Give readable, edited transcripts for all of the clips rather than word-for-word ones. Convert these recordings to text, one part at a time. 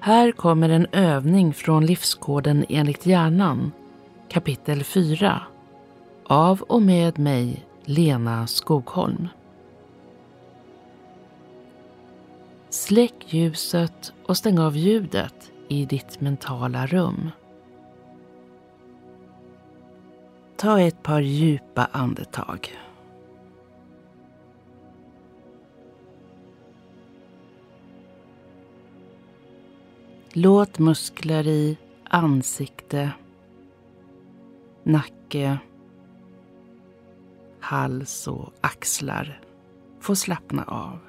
Här kommer en övning från Livskoden enligt hjärnan, kapitel 4, av och med mig, Lena Skogholm. Släck ljuset och stäng av ljudet i ditt mentala rum. Ta ett par djupa andetag. Låt muskler i ansikte, nacke, hals och axlar få slappna av.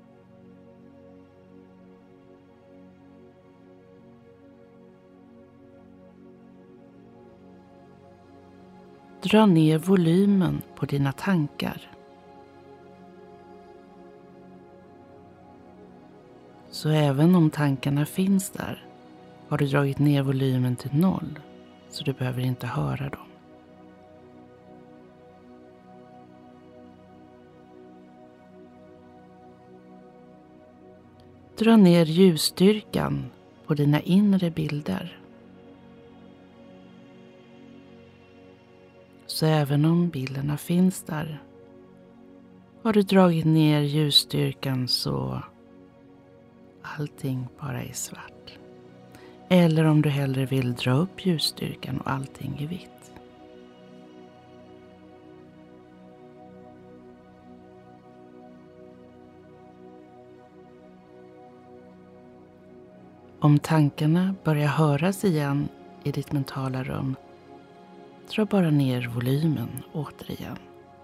Dra ner volymen på dina tankar. Så även om tankarna finns där har du dragit ner volymen till 0, så du behöver inte höra dem. Dra ner ljusstyrkan på dina inre bilder. Så även om bilderna finns där har du dragit ner ljusstyrkan så allting bara är svart. Eller om du hellre vill dra upp ljusstyrkan och allting är vitt. Om tankarna börjar höras igen i ditt mentala rum, dra bara ner volymen återigen.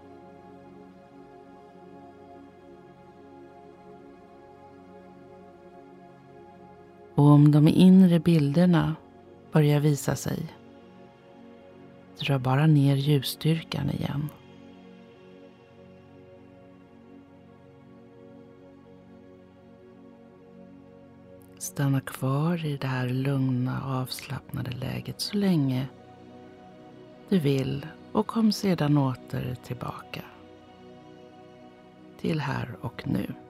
Och om de inre bilderna börjar visa sig, dra bara ner ljusstyrkan igen. Stanna kvar i det här lugna, avslappnade läget så länge du vill och kom sedan åter tillbaka till här och nu.